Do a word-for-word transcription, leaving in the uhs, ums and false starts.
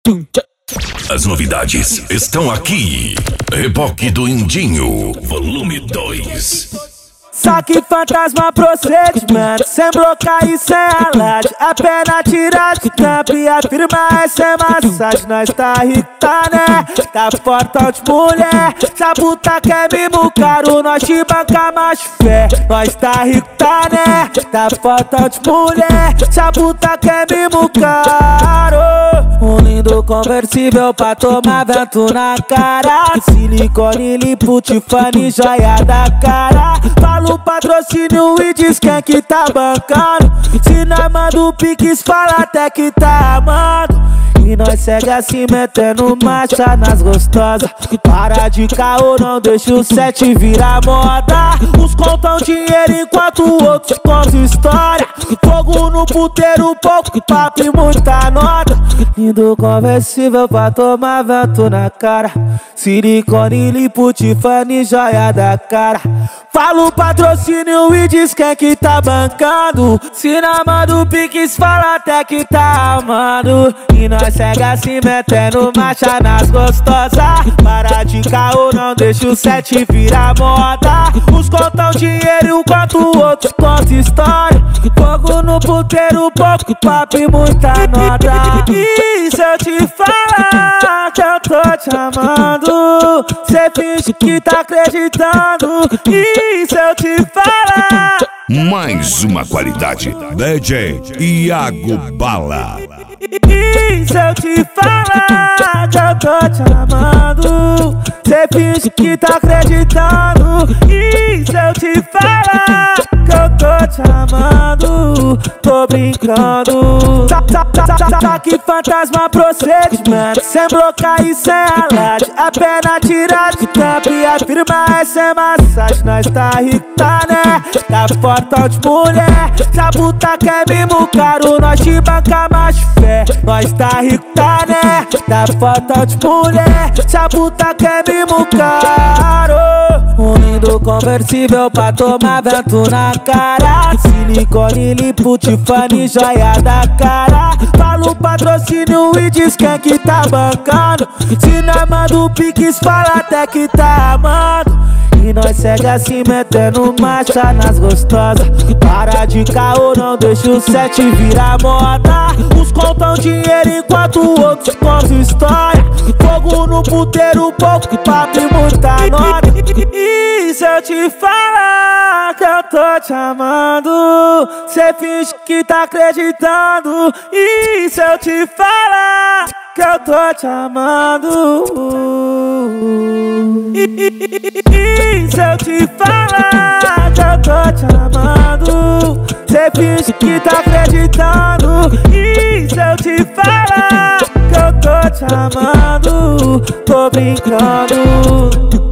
As novidades estão aqui. Reboque do Indinho, volume dois. Saque fantasma procedimento, sem blocar e sem alarde. A perna tirada que tampa e afirma é sem massagem. Nós tá rico, tá né? Tá fortão de mulher. Essa puta quer mimo caro, nós te banca mais fé. Nós tá rico, tá né? Tá fortão de mulher. Essa puta quer mimo caro. Um lindo conversível pra tomar vento na cara. Silicone, limpo, Tiffany, joia da cara. Fala o patrocínio e diz quem é que tá bancando. Se nós manda o Pix, fala até que tá amando. E nós segue assim metendo marcha nas gostosas. Para de caô, não deixa o set virar moda. Uns contam dinheiro enquanto outros contam história. Fogo no puteiro, pouco papo e muita nota. Lindo conversível pra tomar vento na cara. Silicone, limpo, Tiffany, joia da cara. Fala o patrocínio e diz quem é que tá bancando. Se não manda o Pix, fala até que tá amando. E nós segue assim metendo marcha nas gostosas. Para de caô, não deixa o set virar moda. Uns contam dinheiro enquanto outros contam história. Fogo no puteiro, pouco papo e muita nota. E se eu te falar que eu tô te amando, cê finge que tá acreditando. E se eu te falar, mais uma qualidade, D J Iago Bala. e se eu te falar que eu tô te amando, cê finge que tá acreditando. E se eu te falar que eu tô te amando, tô brincando. Saque fantasma procedimento, sem blocar e sem alarde. A perna tirada que tampa e afirma é sem massagem. Nós tá rico, tá né? Tá fortão de mulher. Essa puta quer mimo caro, nós te banca mais fé. Nós tá rico, tá né? Tá fortão de mulher. Essa puta quer mimo caro. Um lindo conversível pra tomar vento na cara. Silicone, limpo, Tiffany, joia da cara. Fala o patrocínio e diz quem é que tá bancando. Se nós manda o Pix, fala até que tá amando. E nós segue assim metendo marcha nas gostosas. Para de caô, não deixa o set virar moda. Uns contam dinheiro enquanto outros contam história. Fogo no puteiro, pouco papo e muita nota. E se eu te falar que eu tô te amando, cê finge que tá acreditando. E se eu te falar que eu tô te amando, e, e, e, e se eu te falar que eu tô te amando, cê finge que tá acreditando. E se eu te falar que eu tô te amando, tô brincando.